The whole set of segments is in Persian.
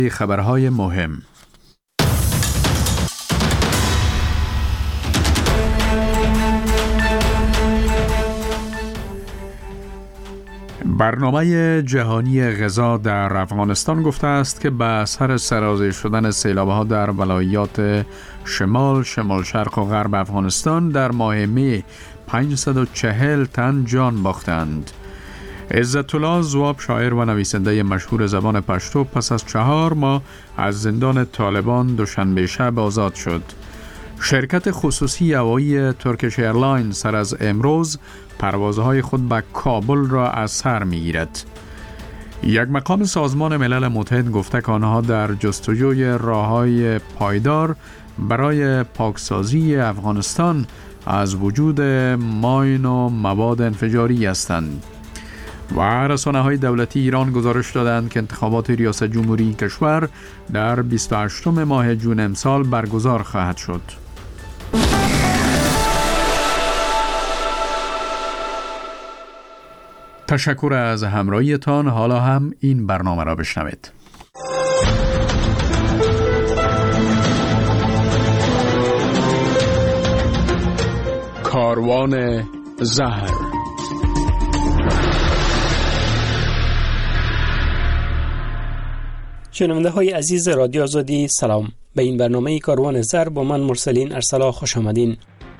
خبرهای مهم. برنامه جهانی غذا در افغانستان گفته است که به اثر سرازیر شدن سیلاب‌ها در ولایات شمال شرق و غرب افغانستان در ماه می 540 تن جان باختند. عزت الله ذواب، شاعر و نویسنده مشهور زبان پشتو، پس از 4 ماه از زندان طالبان دوشنبه شب آزاد شد. شرکت خصوصی هوایی ترکیش ایرلاین سر از امروز پروازهای خود به کابل را از سر می‌گیرد. یک مقام سازمان ملل متحد گفته که آنها در جستجوی راه‌های پایدار برای پاکسازی افغانستان از وجود ماین و مواد انفجاری هستند. و رسانه‌های دولتی ایران گزارش دادند که انتخابات ریاست جمهوری کشور در 28 ماه جون امسال برگزار خواهد شد. تشکر از همراهیتان. حالا هم این برنامه را بشنوید. کاروان زهر. شنونده های عزیز رادیو آزادی، سلام. به این برنامه کاروان زهر با من مرسلین ارسلا خوش آمدین.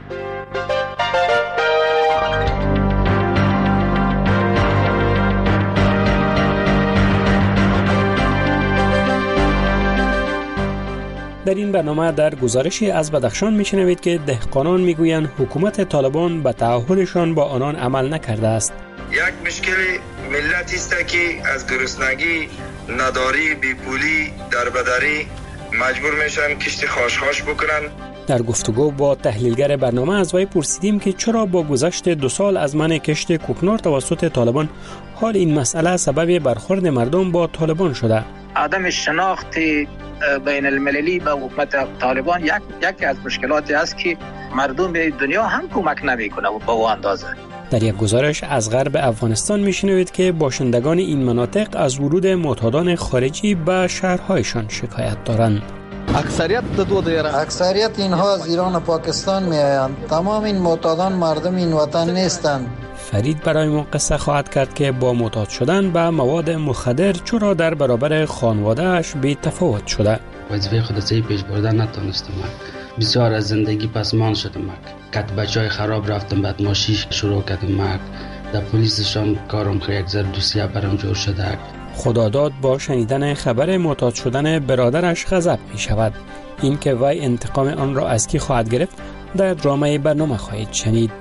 در این برنامه در گزارشی از بدخشان میشنوید که دهقانان میگویند حکومت طالبان به تعهدشان با آنان عمل نکرده است. یک مشکل ملتی است که از گرسنگی، نداری، بیپولی، دربدری مجبور میشن کشت خاش بکنن. در گفتگو با تحلیلگر برنامه از وی پرسیدیم که چرا با گذشت 2 سال از منع کشت کوکنار توسط طالبان حال این مسئله سبب برخورد مردم با طالبان شده. عدم شناخت بین المللی به حکومت طالبان یکی از مشکلاتی است که مردم دنیا هم کمک نمیکنه با او اندازه. در یک گزارش از غرب افغانستان میشنوید که باشندگان این مناطق از ورود معتادان خارجی به شهرهایشان شکایت دارند. اکثریت اینها از ایران و پاکستان می آیند. تمام این معتادان مردم این وطن نیستند. فرید برای ما قصه خواهد کرد که با معتاد شدن به مواد مخدر چرا در برابر خانواده‌اش بی تفاوت شده. وظیفه خود صحیح پیش بردن نتونستم. بسیار از زندگی پسمان شدم. کت بچهای خراب رفتم، بعد ماشیش شروع کردم. در پلیسشان کارم خیلی زر دوسیه برام جور شده. خداداد با شنیدن خبر معتاد شدن برادرش غضب می شود. این که وی انتقام آن را از کی خواهد گرفت در ادامه برنامه خواهید شنید.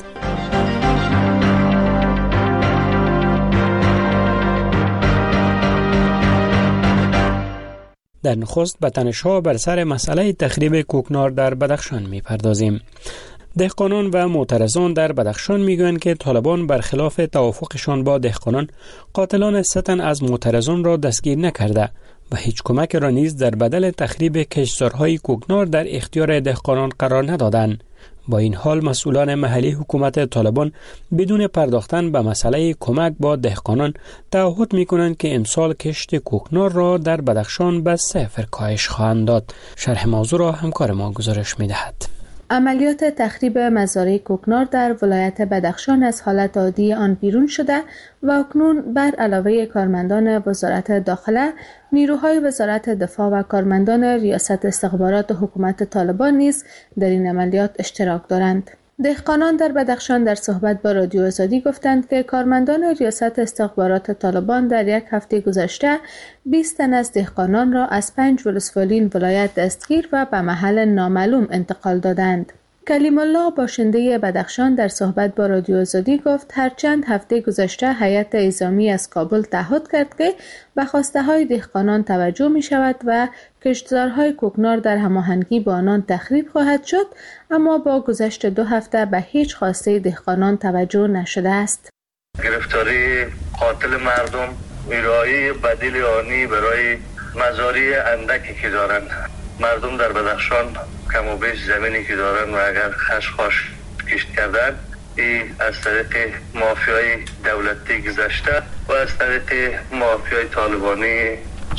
در نخست به تنش‌ها بر سر مسئله تخریب کوکنار در بدخشان می‌پردازیم. دهقانان و معترضان در بدخشان میگویند که طالبان برخلاف توافقشان با دهقانان قاتلان 3 تن از معترضان را دستگیر نکرده و هیچ کمک را نیز در بدل تخریب کشتزارهای کوکنار در اختیار دهقانان قرار ندادند. با این حال مسئولان محلی حکومت طالبان بدون پرداختن به مسئله کمک با دهقانان تعهد می‌کنند که امسال کشت کوکنار را در بدخشان به 0 کاهش خواهند داد. شرح موضوع را همکار ما گزارش می‌دهد. عملیات تخریب مزارع کوکنار در ولایت بدخشان از حالت عادی آن بیرون شده و اکنون بر علاوه کارمندان وزارت داخله، نیروهای وزارت دفاع و کارمندان ریاست استخبارات حکومت طالبان نیز در این عملیات اشتراک دارند. دهقانان در بدخشان در صحبت با رادیو آزادی گفتند که کارمندان ریاست استخبارات طالبان در 1 هفته گذشته 20 تن از دهقانان را از 5 ولسوالی این ولایت دستگیر و به محل نامعلوم انتقال دادند. کلیم الله باشنده بدخشان در صحبت با رادیو آزادی گفت هرچند هفته گذشته هیئت اعزامی از کابل تعهد کرد که به خواسته های دهقانان توجه می شود و کشتزارهای کوکنار در هماهنگی با آنان تخریب خواهد شد، اما با گذشت 2 هفته به هیچ خواسته دهقانان توجه نشده است. گرفتاری قاتل مردم، ویرایی بدیل آنی برای مزارع اندکی که دارند. مردم در بدخشان کم و بیش زمینی که دارن و اگر خشخاش کشت کردن، این از طریق مافیای دولتی گذشته و از طریق مافیای طالبانی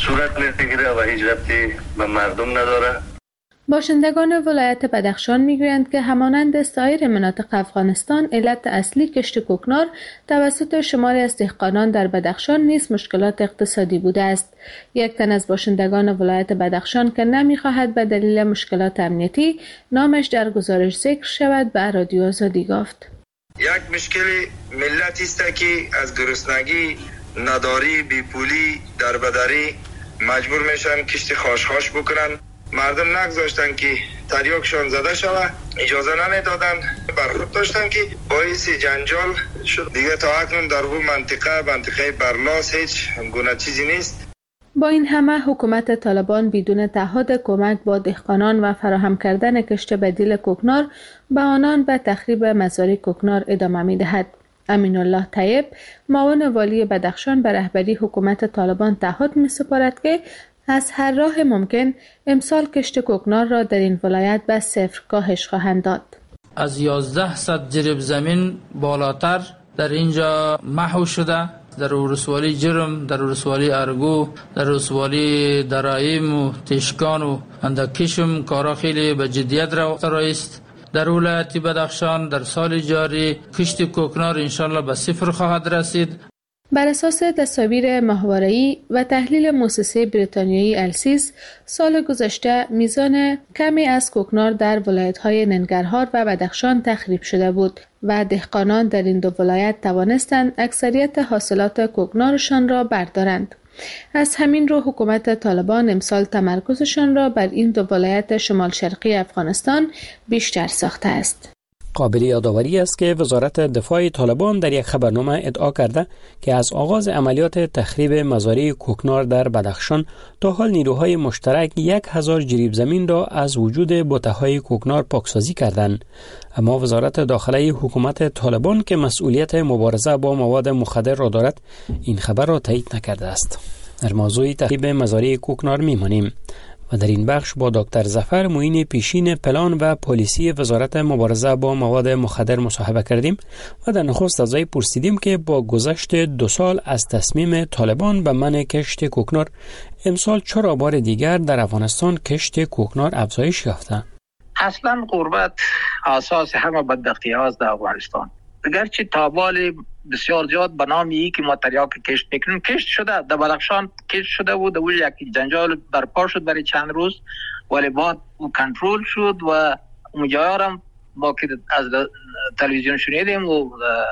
صورت نمیگیره و هیچ ربطی به مردم نداره. باشندگان ولایت بدخشان میگویند که همانند سایر مناطق افغانستان علت اصلی کشت کوکنار توسط شماری از دهقانان در بدخشان نیز مشکلات اقتصادی بوده است. یک تن از باشندگان ولایت بدخشان که نمیخواهد به دلیل مشکلات امنیتی نامش در گزارش ذکر شود به رادیو آزادی گفت: یک مشکل ملتی است که از گرسنگی، نداری، بیپولی، دربدری مجبور میشن کشت خاش بکنن. مردم نگذاشتن که تریاکشان زده شوه، اجازه نمیدادن، برخورد داشتن که باعث جنجال شد. دیگه تا اکنون در اون منطقه برلاس هیچ گونه چیزی نیست. با این همه حکومت طالبان بدون تعهد کمک با دهقانان و فراهم کردن کشت بدیل کوکنار به آنان به تخریب مزارع کوکنار ادامه می‌دهد. امین الله طیب معاون والی بدخشان به رهبری حکومت طالبان تعهد می‌سپارد که از هر راه ممکن امسال کشت کوکنار را در این ولایت به صفر کاهش خواهند داد. از 1100 جریب زمین بالاتر در اینجا محو شده، در ولسوالی جرم، در ولسوالی ارگو، در ولسوالی درایم و تشکان و اندکشم کارا خیلی به جدیت رفته است. در ولایت بدخشان در سال جاری کشت کوکنار انشالله به صفر خواهد رسید. بر اساس تصاویر ماهواره‌ای و تحلیل مؤسسه بریتانیایی السیس، سال گذشته میزان کمی از کوکنار در ولایت‌های ننگرهار و بدخشان تخریب شده بود و دهقانان در این دو ولایت توانستند اکثریت حاصلات کوکنارشان را بردارند. از همین رو حکومت طالبان امسال تمرکزشان را بر این دو ولایت شمال شرقی افغانستان بیشتر ساخته است. قابل یادآوری است که وزارت دفاع طالبان در یک خبرنامه ادعا کرده که از آغاز عملیات تخریب مزارع کوکنار در بدخشان تا حال نیروهای مشترک 1000 جریب زمین را از وجود بوته‌های کوکنار پاکسازی کردند. اما وزارت داخله حکومت طالبان که مسئولیت مبارزه با مواد مخدر را دارد این خبر را تایید نکرده است. در موضوع تخریب مزارع کوکنار می‌مانیم و در این بخش با دکتر ظفر معین پیشین پلان و پلیسی وزارت مبارزه با مواد مخدر مصاحبه کردیم و در نخست از وی پرسیدیم که با گذشت 2 سال از تصمیم طالبان به منع کشت کوکنار امسال چرا بار دیگر در افغانستان کشت کوکنار افزایش یافته؟ اصلا غربت اساس همه بدبختی هاست در افغانستان. اگرچه تابال بسیار زیاد به نام ای که ما تریاک کشت میکنیم کشت شده، در بدخشان کشت شده بود، و یک جنجال برپا شد برای چند روز، ولی بعد او کنترل شد و مجایرم ما که از تلویزیون شنیدیم و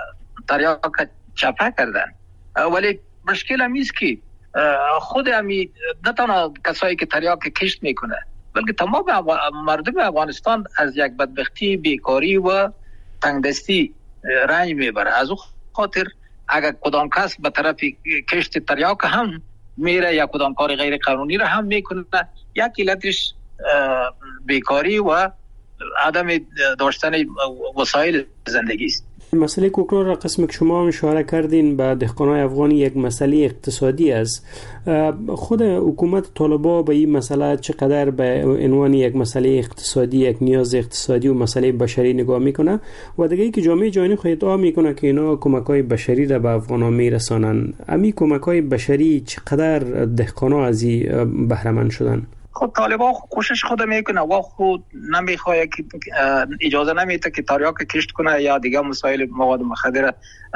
تریاک چپه کردن. ولی مشکل هم ایست که خود همی نه تنها کسایی که تریاک کشت میکنه بلکه تمام مردم افغانستان از یک بدبختی، بیکاری و تنگدستی رنج میبره. از اون خاطر اگر کدام کس به طرف کشت تریاک هم میره یا کدام کار غیر قانونی را هم میکنه، یک علتش بیکاری و عدم داشتن وسایل زندگی است. مسئله کوکنار را قسم که شما اشاره کردین به دهقانان افغانی یک مسئله اقتصادی است. خود حکومت طالبان به این مسئله چقدر به عنوان یک مسئله اقتصادی، یک نیاز اقتصادی و مسئله بشری نگاه میکنه و دیگه که جامعه جهانی خود ادعا میکنه که اینا کمک‌های بشری را به افغانان میرسانن، امی کمک‌های بشری چقدر دهقانان از این بهره مند شدن؟ خود طالبان کوشش خود میکنه و خود نمیخواد که اجازه نمیده که تریاک کشت کنه یا دیگه مسائل مواد مخدر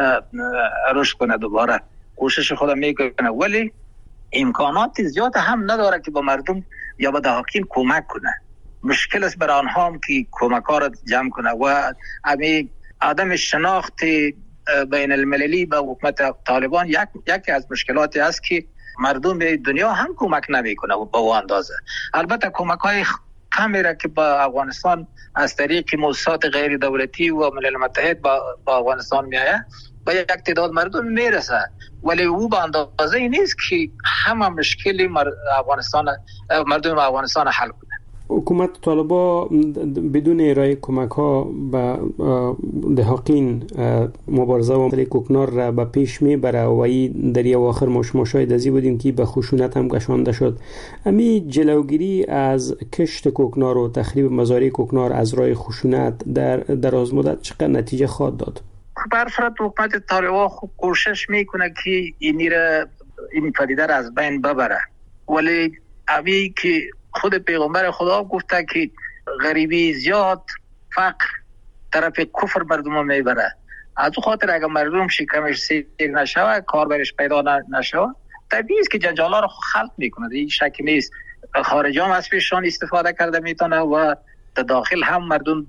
رشد کنه. دوباره کوشش خود میکنه ولی امکانات زیاد هم نداره که به مردم یا به دهقان کمک کنه. مشکل است برای آنها هم که کمک ها را جمع کنه و امی عدم شناخت بین المللی به حکومت طالبان یکی از مشکلاتی است که مردم دنیا هم کمک نمیکنه و به اون اندازه. البته کمک های کمی را که با افغانستان از طریق مؤسسات غیر دولتی و ملل متحد با افغانستان میآید با یک تعداد مردم میرسه، ولی او به اندازه نیست که همه مشکل مردم افغانستان حل کنه. حکومت طالبان بدون ارائه کمک ها به دهقان مبارزه و مسئله کوکنار را به پیش میبره و این در یک آخر مشاهده ازی بودیم که به خشونت هم کشانده شد. امی جلوگیری از کشت کوکنار و تخریب مزارع کوکنار از راه خشونت در دراز مدت چقدر نتیجه خواهد داد؟ بر فرض حکومت طالبان کوشش میکنه که این پدیده را از بین ببره، ولی امی که خود پیغمبر خدا گفته که غریبی زیاد، فقر طرف کفر مردم میبره. از او خاطر اگر مردم شکمش سیر نشوه، کار برش پیدا نشوه، طبیعی است که جنجالا رو خلق میکنه. این شک نیست. خارجی هم از پیششان استفاده کرده میتونه و داخل هم مردم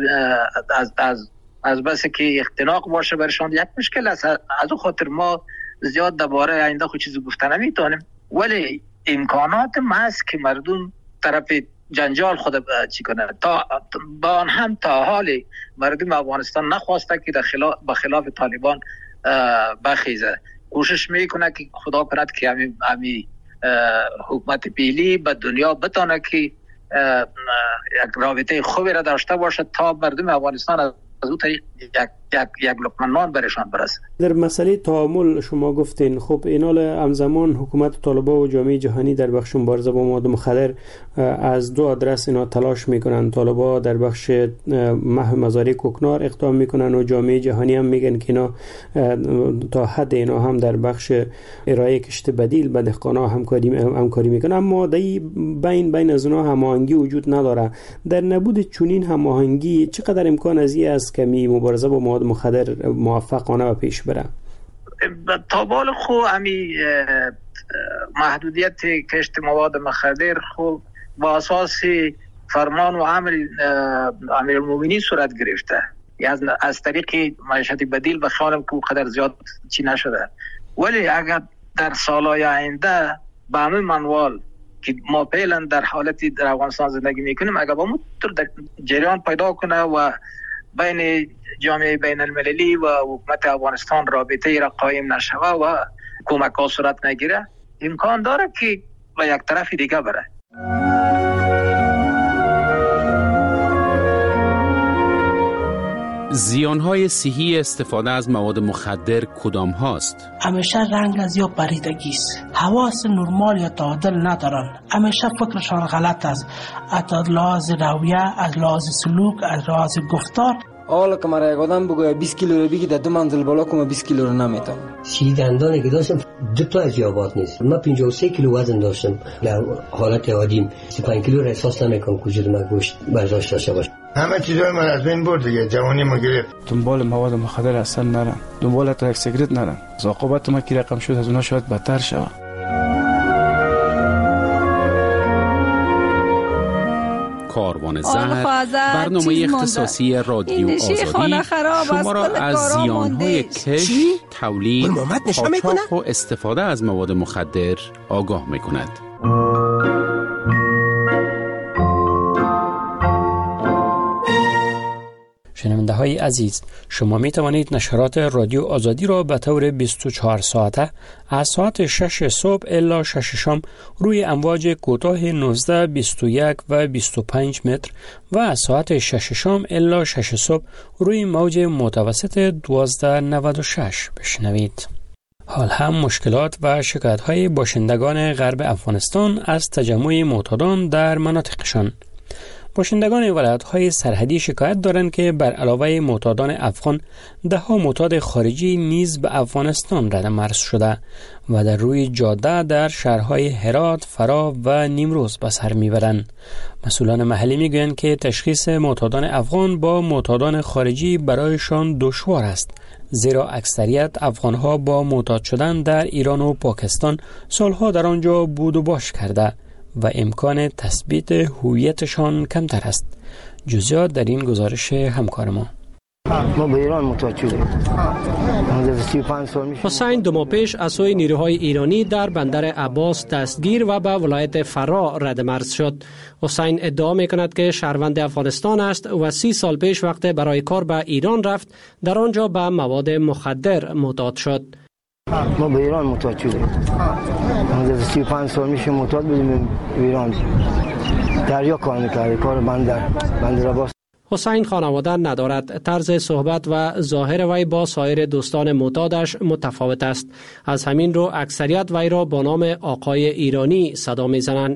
از بس که اختناق باشه برشان یک مشکل است. از او خاطر ما زیاد درباره آینده خود چیزی گفته نمیتونیم، ولی امکانات هست که مردم طرف جنجال خود چی کنه. با هم تا حالی مردم افغانستان نخواسته که به خلاف طالبان بخیزه. کوشش میکنه که خدا کند که همی حکومت پیلی به دنیا بتانه که یک رابطه خوبی را داشته باشه تا مردم افغانستان از اون طریق یک لقمه نان برشان برسه. در مسئله تعامل شما گفتین، خب اینال همزمان حکومت طالبان و جامعه جهانی در بخش مبارزه با مواد مخدر از دو آدرس اینا تلاش میکنن. طالبان در بخش محو مزارع کوکنار اقدام میکنن و جامعه جهانی هم میگن که اینا تا حد اینا هم در بخش ارائه کشت بدیل به دهقانا همکاری میکنن، اما بین از اونها هماهنگی وجود نداره. در نبود چنین هماهنگی چقدر امکان از این است که مبارزه با مواد مخدر موفقانه و پیش بره؟ تا بال خو امی محدودیت کشت مواد مخدر خو با اساس فرمان و امیرالمومنین صورت گرفته، از طریق معیشت بدیل به خیالم که قدر زیاد چی نشده. ولی اگر در سالهای آینده به همه منوال که ما فعلا در حالتی در افغانستان زندگی میکنیم اگر با مطور در جریان پیدا کنه و بین جامعه بین المللی و حکومت افغانستان رابطه را قایم نشوه و کمک ها صورت نگیره، امکان داره که به یک طرف دیگه بره. زیانهای صحی استفاده از مواد مخدر کدام هاست؟ همیشه رنگ از یا پریدگی است، حواس نرمال یا تعادل ندارن، همیشه فکرشان غلط است، از لحاظ رویه، از لحاظ سلوک، از لحاظ گفتار. حالا که مرا یک آدم بگوید 20 کیلو رو بگی در 2 منزل بالا کنم 20 کیلو رو نمیتونم. دندانی که داشتم 2 تا از یابات نیست. من 53 کیلو وزن داشتم. در حالت عادیم 35 کیلو را احساس نمیکنم که وجود من گوشت برداشت داشته باشه. همه چیزای من از بین برد دیگه، جوانی ما گرفت. دنبال مواد مخدر اصلا نرم، دنبال ترک سیگرت نرم. عاقبت ما که رقم شد از اونها شاید بدتر شود. کاروان زهر، برنامه اختصاصی رادیو آزادی شما را از زیانهای کشت، تولید، قاچاق و استفاده از مواد مخدر آگاه می‌کند. شنونده های عزیز، شما می توانید نشرات رادیو آزادی را به طور 24 ساعته از ساعت 6 صبح الی 6 شام روی امواج کوتاه 19، 21 و 25 متر و از ساعت 6 شام الی 6 صبح روی موج متوسط 1296 بشنوید. حال هم مشکلات و شکایت های باشندگان غرب افغانستان از تجمع معتادان در مناطقشان. باشندگان ولایت‌های سرحدی شکایت دارند که بر علاوه معتادان افغان، ده‌ها معتاد خارجی نیز به افغانستان رد مرز شده و در روی جاده در شهرهای هرات، فرا و نیمروز به سر میبرند. مسئولان محلی میگویند که تشخیص معتادان افغان با معتادان خارجی برایشان دشوار است، زیرا اکثریت افغان‌ها با معتاد شدن در ایران و پاکستان سالها در آنجا بود و باش کرده و امکان تثبیت هویتشان کمتر است. جزئیات در این گزارش همکار ما. ما به ایران معتاد شدیم. حسین 2 ماه پیش از سوی نیروهای ایرانی در بندر عباس دستگیر و به ولایت فرا رد مرز شد. حسین ادعا میکند که شهروند افغانستان است و 30 سال پیش وقت برای کار به ایران رفت، در آنجا به مواد مخدر معتاد شد. ما به ایران معتاد شدیم. 35 سال میشه معتاد بودیم ایران. دریا کار میکردیم، کار بندر عباس. حسین خانواده ندارد. طرز صحبت و ظاهر وی با سایر دوستان معتادش متفاوت است. از همین رو اکثریت وی را با نام آقای ایرانی صدا میزنند.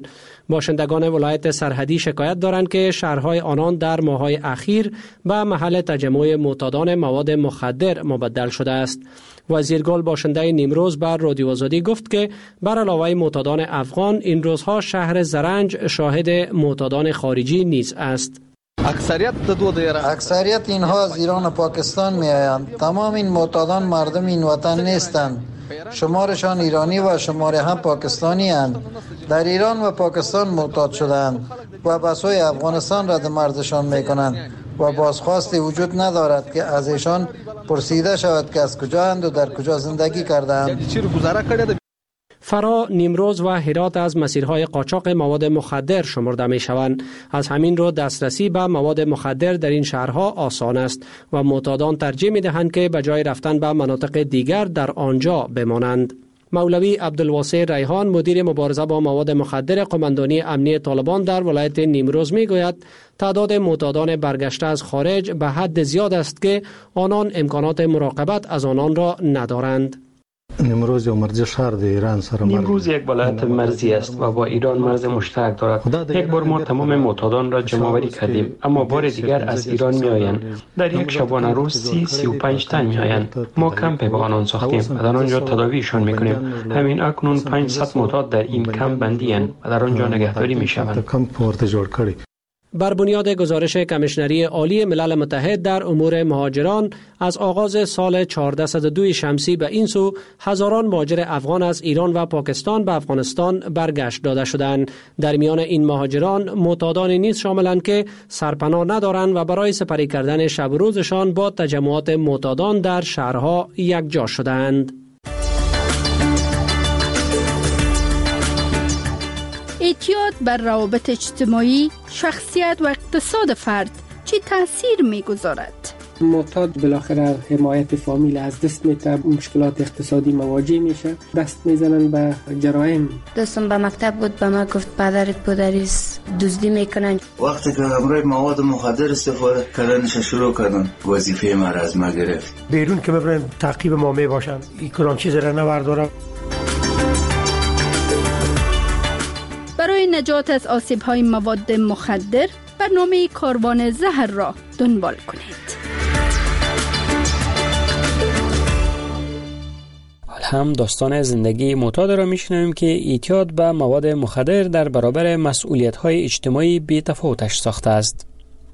باشندگان ولایت سرحدی شکایت دارند که شهرهای آنان در ماه‌های اخیر به محل تجمع معتادان مواد مخدر مبدل شده است. وزیرگل باشنده نیمروز بر رادیو آزادی گفت که بر علاوه معتادان افغان این روزها شهر زرنج شاهد معتادان خارجی نیز است. اکثریت اینها از ایران و پاکستان می آیند. تمام این معتادان مردم این وطن نیستند. شمارشان ایرانی و شمار هم پاکستانی اند. در ایران و پاکستان معتاد شدند و به سوی افغانستان رد مرزشان می کنند و بازخواستی وجود ندارد که از ایشان پرسیده شود که از کجا اند و در کجا زندگی کردند. فرا، نیمروز و هرات از مسیرهای قاچاق مواد مخدر شمرده می شوند. از همین رو دسترسی به مواد مخدر در این شهرها آسان است و معتادان ترجیح می دهند که به جای رفتن به مناطق دیگر در آنجا بمانند. مولوی عبدالواسع ریحان، مدیر مبارزه با مواد مخدر قماندانی امنی طالبان در ولایت نیمروز می گوید تعداد معتادان برگشته از خارج به حد زیاد است که آنان امکانات مراقبت از آنان را ندارند. نیمروز یا مرز شهر در ایران سره نیمروز یک ولایت مرزی است و با ایران مرز مشترک دارد. یک بار ما تمام معتادان را جمع آوری کردیم، اما بار دیگر از ایران می آیند. در یک شبانه روز 30-35 تن می آیند. ما کمپ به آنان ساختیم و در آنجا تداویشان می کنیم. همین اکنون 500 معتاد در این کمپ بندی اند و در آنجا نگهداری می شوند. بر بنیاد گزارش کمیشنری عالی ملل متحد در امور مهاجران، از آغاز سال 1402 شمسی به این سو هزاران مهاجر افغان از ایران و پاکستان به افغانستان برگشت داده شدند. در میان این مهاجران معتادانی نیز شاملند که سرپناه ندارند و برای سپری کردن شب و روزشان با تجمعات معتادان در شهرها یکجا شدند. اعتیاد بر روابط اجتماعی، شخصیت و اقتصاد فرد چه تأثیر می‌گذارد؟ معتاد بالاخره حمایت فامیل از دست میده، مشکلات اقتصادی مواجه میشه، دست میزنن به جرایم. دوستم به مکتب بود، به ما گفت پدرت پدریست دزدی میکنن. وقتی که امروز مواد مخدر استفاده کردنش شروع کردن، وظیفه ما را از ما گرفت. بیرون که ببرن تعقیب ما میباشن، این کلان چیز را نبردارن. برای نجات از آسیب‌های مواد مخدر، برنامه کاروان زهر را دنبال کنید. حال هم داستان زندگی معتاد را میشنویم که اعتیاد به مواد مخدر در برابر مسئولیت‌های اجتماعی بی‌تفاوتش ساخته است.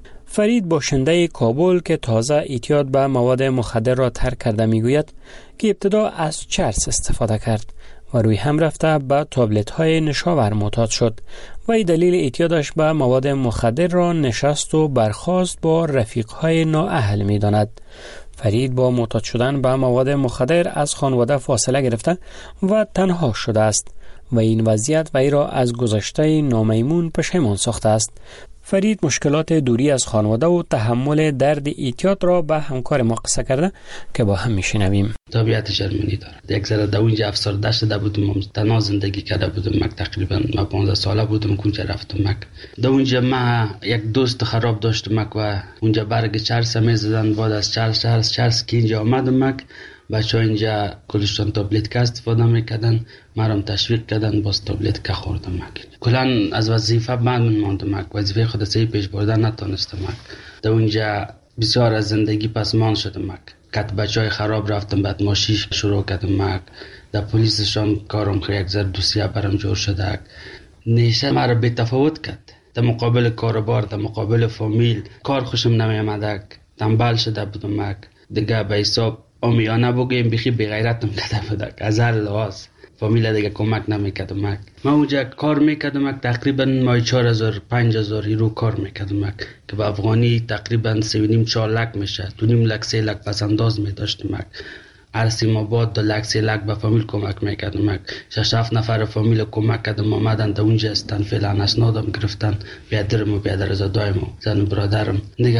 فرید باشنده کابل که تازه اعتیاد به مواد مخدر را ترک کرده میگوید که ابتدا از چرس استفاده کرد و روی هم رفته به تابلت های نشاور معتاد شد و این دلیل اعتیادش به مواد مخدر را نشست و برخاست با رفیق های نااهل می داند. فرید با معتاد شدن به مواد مخدر از خانواده فاصله گرفته و تنها شده است و این وضعیت وی را از گذشته نامیمون پشیمان ساخته است. فرید مشکلات دوری از خانواده و تحمل درد اعتیاد را به همکار ما قصه کرده که با هم میشنویم. طبیعت شرمنده‌ای داره. یک ذره در اونجا افسرده شده بودم، تنها زندگی کرده بودم. من تقریبا 15 ساله بودم که اونجا رفتم. در اونجا من یک دوست خراب داشتم و اونجا برگ چرس میزدن. بعد از چرس که اینجا آمدم، بچه ها اینجا کلشتان تابلت که استفاده میکردن، مرام تشویق کردن باز تابلت که خوردم. کلان از وظیفه بند ماندم، وظیفه خود سعی پیش بردن نتونستم. در اونجا بسیار از زندگی پسمان شدم. کت بچه های خراب رفتم، بعد ماشیش شروع کردم. در پلیسشان کارم خیلی یک ذره دوسیه برام جور شده. نیشه مرا بی تفاوت کرد. در مقابل کاربار، در مقابل فامیل کار خوشم نمی آمد. تنبل شده بودم. دیگه به حساب آمیانه بگیم بخی بغیرتم کده بودک. از هر لحاظ فامیل دیگه کمک نمیکردم. من اونجا کار میکردم، تقریبا مای 4000-5000 یورو کار میکردم که به افغانی تقریبا 3.5-4 لک میشه. 2.5 لک 3 لک پس انداز میداشتم. هر 3 ماه بعد 2 لک 3 لک به فامیل کمک میکردم. 6-7 نفر فامیل کمک کردم، آمدن در اونجا استن، فعلا اسنادم گرفتن، بیادرم و بیادرزادایم و زن و برادرم. دیگه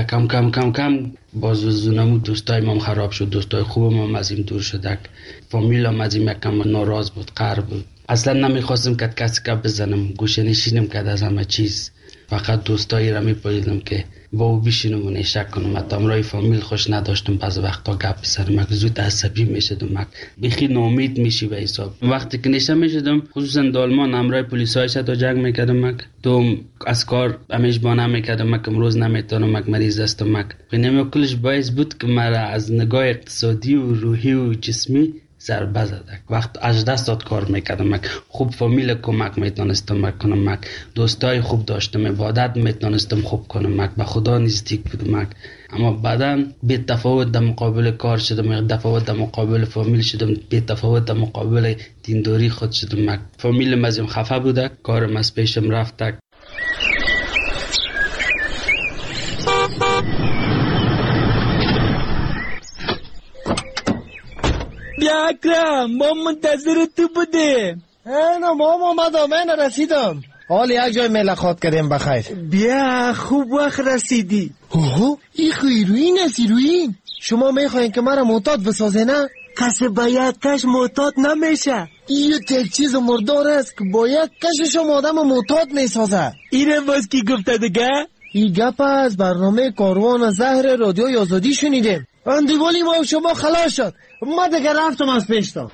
کم باز زونمو دوستای ما خراب شد، دوستای خوبم هم از این دور شدک. فامیلم از این یکم ناراض بود، قهر بود. اصلا نمیخواستم که کسی که بزنم، گوشه نشینم کرد از همه چیز. فقط دوستایی را میپاییدم که با او بشینم و نشک کنم. حتی امرای فامیل خوش نداشتم، بعض وقتا گپ بسرم زود عصبی میشدم، بخی ناامید میشی به حساب. وقتی که نشه میشدم خصوصا دالمان امرای پلیسای تا جنگ میکردم، تو از کار همیش بانه میکردم که امروز نمیتونم، مریض هستم. بنام کلش باعث بود که مرا از نگاه اقتصادی و روحی و جسمی ضربه زده. وقت از دست داد کار میکردم، خوب فامیل کمک میتونستم کنم، دوستای خوب داشتم، عبادت میتونستم خوب کنم، به خدا نزدیک بودم. اما بعدا بی تفاوت در مقابل کار شدم، تفاوت در مقابل فامیل شدم، بی تفاوت در مقابل دینداری خود شدم. فامیل مزیم خفه بوده، کارم از پیشم رفته. بیا اکرم، ما منتظر تو بودیم. نه ما من رسیدم. حال یک جای ملاقات کردیم بخیر. بیا خوب وقت رسیدی. اوه این خیروین است. ایروین شما میخواین که مرا معتاد بسازه نه؟ کسی با یک کش معتاد نمیشه. این یک چیز مردار است که با یک کش شما آدم معتاد میسازه. اینم باز کی گفته دیگه؟ این گپ از برنامه کاروان زهر رادیو آزادی شنیدیم. اندیوالی ما و شما خلاص شد. ما دیگه رفتم از پیشتا.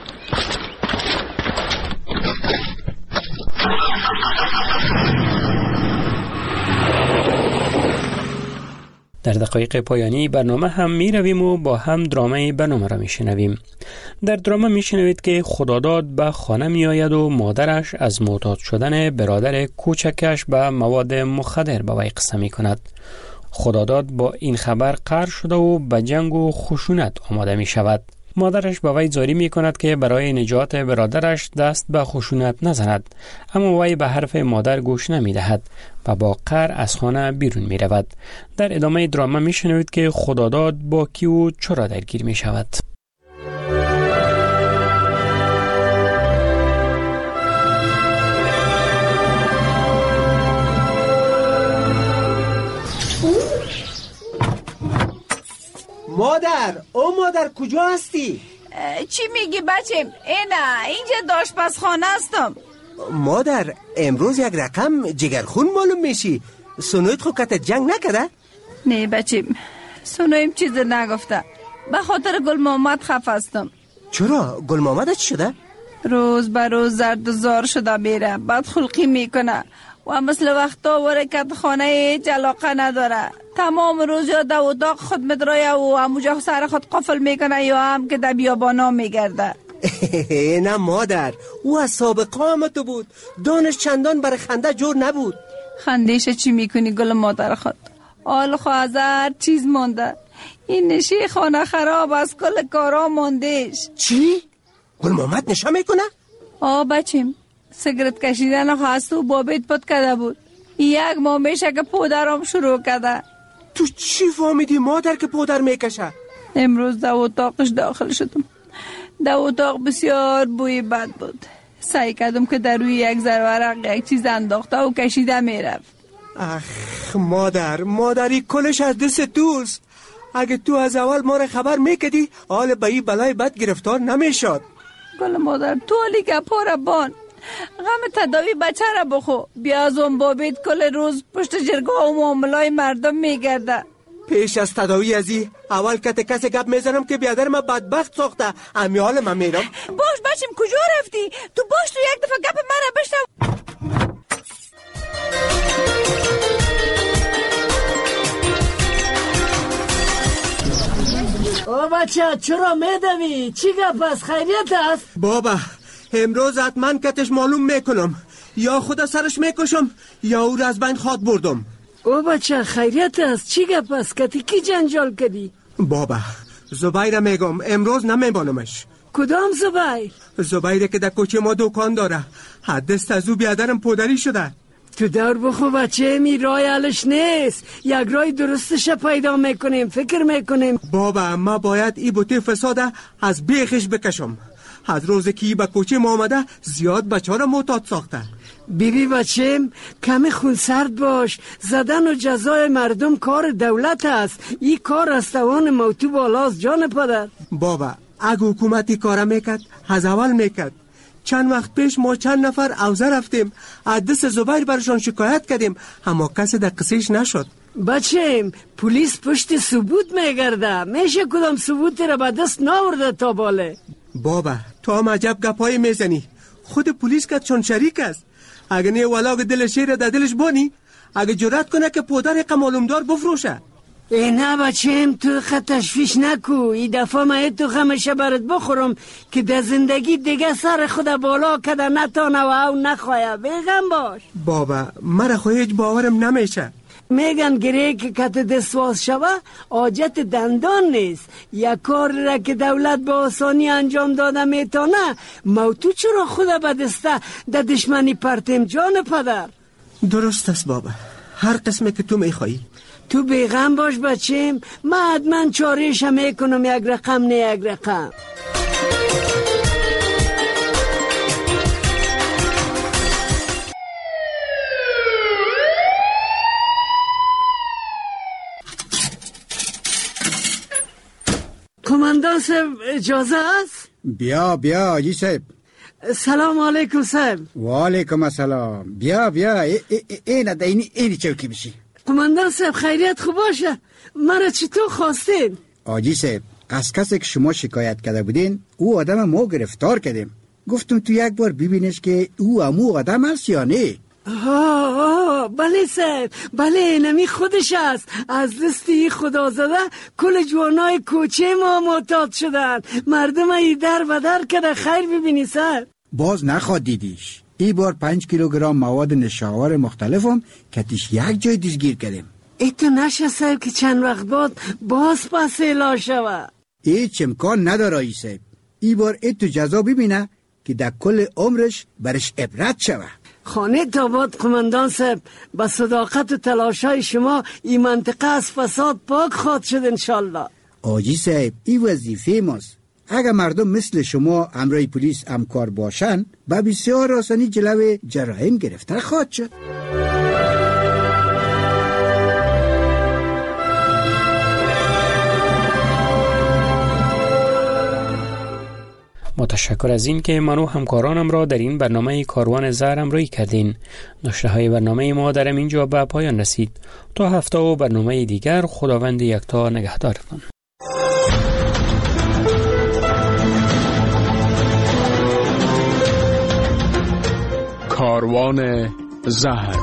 در دقایق پایانی برنامه هم می رویم و با هم درامه برنامه را می شنویم. در درامه می شنوید که خداداد به خانه می آید و مادرش از معتاد شدن برادر کوچکش به مواد مخدر به وی قصه می کند. خداداد با این خبر قهر شده و به جنگ و خشونت آماده می شود. مادرش به وی زاری می کند که برای نجات برادرش دست به خشونت نزند، اما وی به حرف مادر گوش نمی دهد و با قهر از خانه بیرون می رود. در ادامه دراما می شنوید که خداداد با کی و چرا درگیر می شود. مادر کجا هستی؟ چی میگی بچم؟ اینجا آشپزخانه هستم. مادر امروز یک رقم جگرخون معلوم میشی. سنویت خود کت جنگ نکرده؟ نه بچم، سنویم چیز نگفته. به خاطر گل محمد خفه هستم. چرا؟ گل محمد چی شده؟ روز به روز زرد و زار شده میره، بد خلقی میکنه و مثل وقتا ورکت خانه علاقه نداره. تمام روز یا در اتاق خود مدرایه و هموجا سر خود قفل میکنه یا هم که در بیابانا میگرده. نه مادر، او از سابقه آمده بود. دانش چندان برای خنده جور نبود. خندیش چی میکنی گل مادر خود؟ آل خوازر چیز مانده. این نشی خانه خراب از کل کارا ماندهش. چی؟ گل محمد نشه میکنه؟ بچیم، سیگرت کشیدن خواست و بابیت پد کده بود. یک ماه میشه که پودرم شروع کده. تو چی فهمیدی مادر که پودر میکشه؟ امروز در اتاقش داخل شدم. در اتاق بسیار بوی بد بود. سعی کردم که در روی یک ورق یک چیز انداخته و کشیده میرفت. اخ مادری کلش از دست توست. اگه تو از اول ما را خبر میکدی حال به این بلای بد گرفتار نمیشد. گل مادر تو علی گپا را بان. غم تداوی بچه را بخو. بیا از اون بابید کل روز پشت جرگاه و معاملای مردم میگرده. پیش از تداوی ازی اول کسی گپ میزنم که بیادر ما بدبخت ساخته. امی حال من میرم. باش بچیم کجا رفتی؟ تو باش تو یک دفعه گپ من را بشنو. بچه چرا میدوی؟ چی گپ است؟ خیریت است؟ بابا امروز حتما کتش معلوم میکنم. یا خدا سرش میکشم یا او را از بین خواد بردم. بچه خیریت است؟ چی گپ است؟ کتی کی جنجال کردی؟ بابا زبیر میگم امروز نمیبانمش. کدام زبیر؟ زبیر که در کوچه ما دکان داره. حدست از او بیادرم پودری شده. تو دور بخو بچه می رای علش نیست. یک رای درستش پیدا میکنیم، فکر میکنیم. بابا ما باید ای بوته فساده از بیخش بکشم. از روزی که ای به کوچه ما آمده زیاد بچه را معتاد ساخته. بیبی بچم کمی خونسرد باش. زدن و جزای مردم کار دولت است. این کار از توان موتو بالاست جان پدر. بابا اگه حکومتی کار میکرد از اول میکرد. چند وقت پیش ما چند نفر اوزه رفتیم. از دست زبیر برشان شکایت کردیم اما کسی در قصیش نشد. بچه پلیس پشت ثبوت میگرده، میشه کدام ثبوت را به دست ناورده تا باله. بابا تو هم عجب گپای میزنی. خود پلیس که چون شریک است. اگه نه ولاگ دل شیر در دلش بانی، اگه جرأت کنه که پودر یک معلومدار بفروشه. نه بچه‌م تو خط تشویش نکو. این دفعه من تو خمشه برات بخورم که در زندگی دیگه سر خود بالا کده نتانه و او نخواه. بیغم باش. بابا مرا خو هیچ باورم نمیشه. میگن گره که کت دستواز شوه حاجت دندان نیست. یک کار را که دولت با آسانی انجام داده میتونه، موتو چرا خود بدسته در دشمنی پرتیم جان پدر. درست است بابا، هر قسمه که تو میخوایی. تو بیغم باش بچیم، من حتما چاریش میکنم، یک رقم نه یک رقم. کماندان صاحب اجازه است؟ بیا آجی صاحب. سلام علیکم صاحب. و علیکم السلام. بیا اینی چوکی بشی. کماندان صاحب خیریت خوب باشه. مرا چطور خواستین؟ آجی صاحب از کسی که شما شکایت کرده بودین او آدم ما گرفتار کردیم. گفتم تو یک بار ببینش که او همو آدم است یا نه. بله صاحب، بله نمی خودش است. از دستی خدا زده کل جوانای کوچه ما معتاد شدن. مردم ای در و در کرده. خیر ببینی صاحب. باز نخواد دیدیش. این بار 5 کیلوگرم مواد نشاور مختلفم کتیش یک جای دستگیر کردیم. ایتو نشه صاحب که چند وقت بعد باز پس اعلا شوه. هیچ امکان نداره ای صاحب. این بار ایتو جزا ببینه که در کل عمرش برش عبرت شوه. خانه تاباد کماندان صاحب، با صداقت و تلاشای شما این منطقه از فساد پاک خواد شد انشالله. آجی صاحب این وظیفه ماست. اگر مردم مثل شما همراه پلیس همکار باشن با بسیار آسانی جلو جرایم گرفتار خواهد شد. متشکر از این که من و همکارانم را در این برنامه کاروان زهر همراهی کردین. نشره های برنامه ما در اینجا به پایان رسید. تا هفته و برنامه دیگر خداوند یکتا نگهدارتان. کاروان زهر.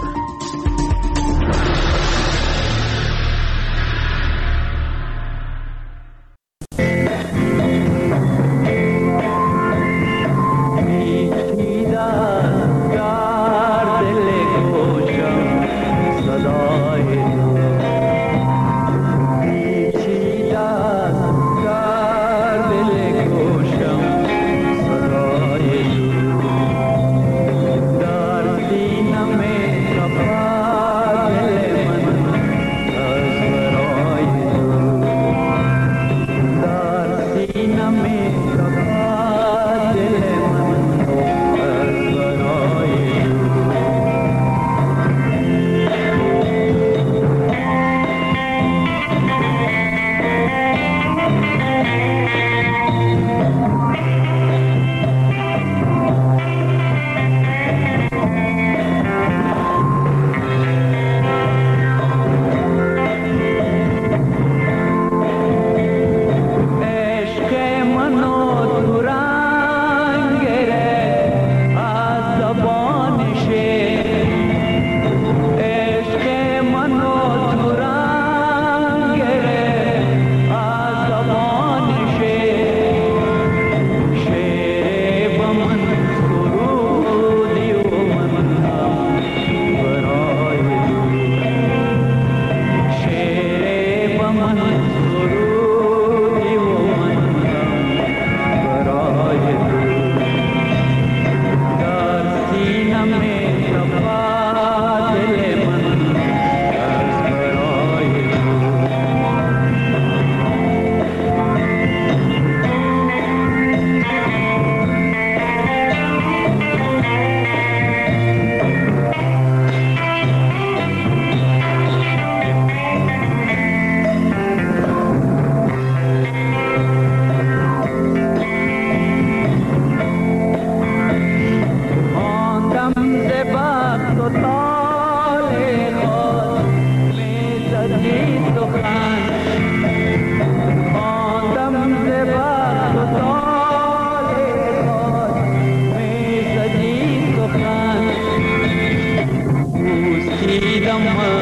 دم